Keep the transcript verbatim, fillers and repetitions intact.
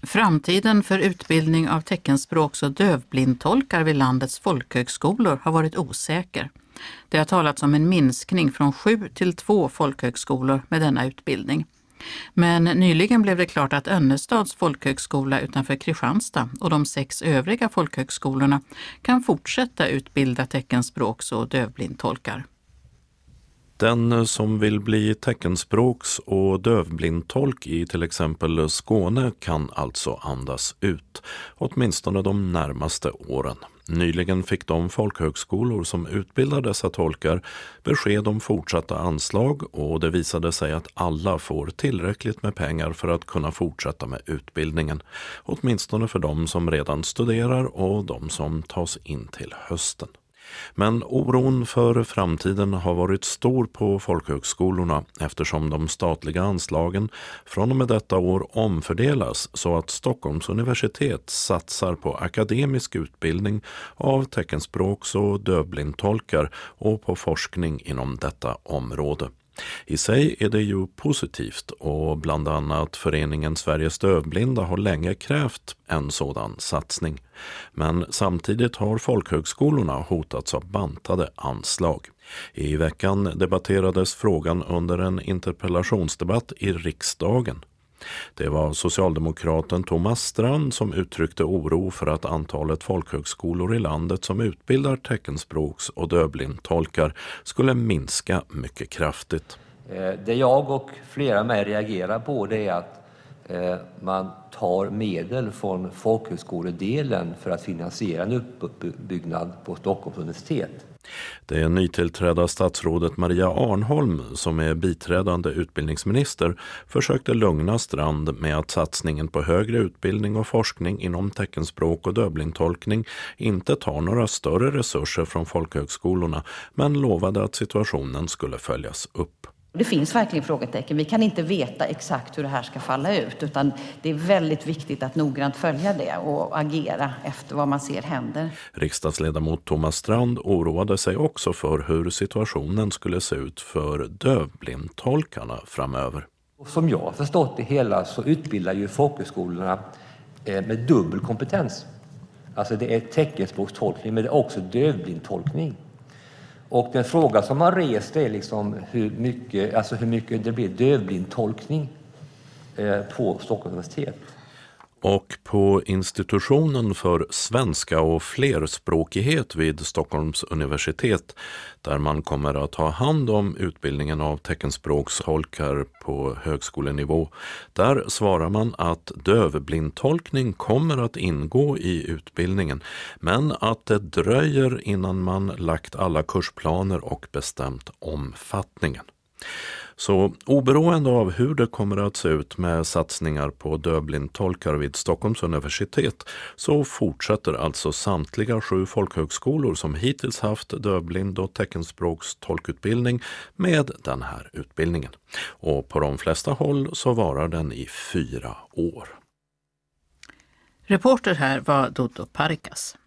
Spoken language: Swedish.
Framtiden för utbildning av teckenspråks- och dövblindtolkar vid landets folkhögskolor har varit osäker. Det har talats om en minskning från sju till två folkhögskolor med denna utbildning. Men nyligen blev det klart att Önnestads folkhögskola utanför Kristianstad och de sex övriga folkhögskolorna kan fortsätta utbilda teckenspråks- och dövblindtolkar. Den som vill bli teckenspråks- och dövblindtolk i till exempel Skåne kan alltså andas ut, åtminstone de närmaste åren. Nyligen fick de folkhögskolor som utbildar dessa tolkar besked om fortsatta anslag, och det visade sig att alla får tillräckligt med pengar för att kunna fortsätta med utbildningen, åtminstone för de som redan studerar och de som tas in till hösten. Men oron för framtiden har varit stor på folkhögskolorna eftersom de statliga anslagen från och med detta år omfördelas så att Stockholms universitet satsar på akademisk utbildning av teckenspråks- och dövblindtolkar och på forskning inom detta område. I sig är det ju positivt, och bland annat föreningen Sveriges dövblinda har länge krävt en sådan satsning. Men samtidigt har folkhögskolorna hotats av bantade anslag. I veckan debatterades frågan under en interpellationsdebatt i riksdagen. Det var socialdemokraten Thomas Strand som uttryckte oro för att antalet folkhögskolor i landet som utbildar teckenspråks- och dövblindtolkar skulle minska mycket kraftigt. Det jag och flera med reagerar på det är att man tar medel från folkhögskoledelen för att finansiera en uppbyggnad på Stockholms universitet. Det är nytillträdda statsrådet Maria Arnholm, som är biträdande utbildningsminister, försökte lugna Strand med att satsningen på högre utbildning och forskning inom teckenspråk och dövblindtolkning inte tar några större resurser från folkhögskolorna, men lovade att situationen skulle följas upp. Det finns verkligen frågetecken. Vi kan inte veta exakt hur det här ska falla ut, utan det är väldigt viktigt att noggrant följa det och agera efter vad man ser händer. Riksdagsledamot Thomas Strand oroade sig också för hur situationen skulle se ut för dövblindtolkarna framöver. Som jag har förstått det hela så utbildar ju folkhögskolorna med dubbel kompetens. Alltså det är teckenspråkstolkning, men det är också dövblindtolkning. Och den fråga som man rest är liksom hur mycket, alltså hur mycket det blir dövblindtolkning på Stockholms universitet. Och på institutionen för svenska och flerspråkighet vid Stockholms universitet, där man kommer att ha hand om utbildningen av teckenspråkstolkar på högskolenivå, där svarar man att dövblindtolkning kommer att ingå i utbildningen, men att det dröjer innan man lagt alla kursplaner och bestämt omfattningen. Så oberoende av hur det kommer att se ut med satsningar på dövblindtolkar vid Stockholms universitet, så fortsätter alltså samtliga sju folkhögskolor som hittills haft dövblind- och teckenspråkstolkutbildning med den här utbildningen. Och på de flesta håll så varar den i fyra år. Reporter här var Dodo Parikas.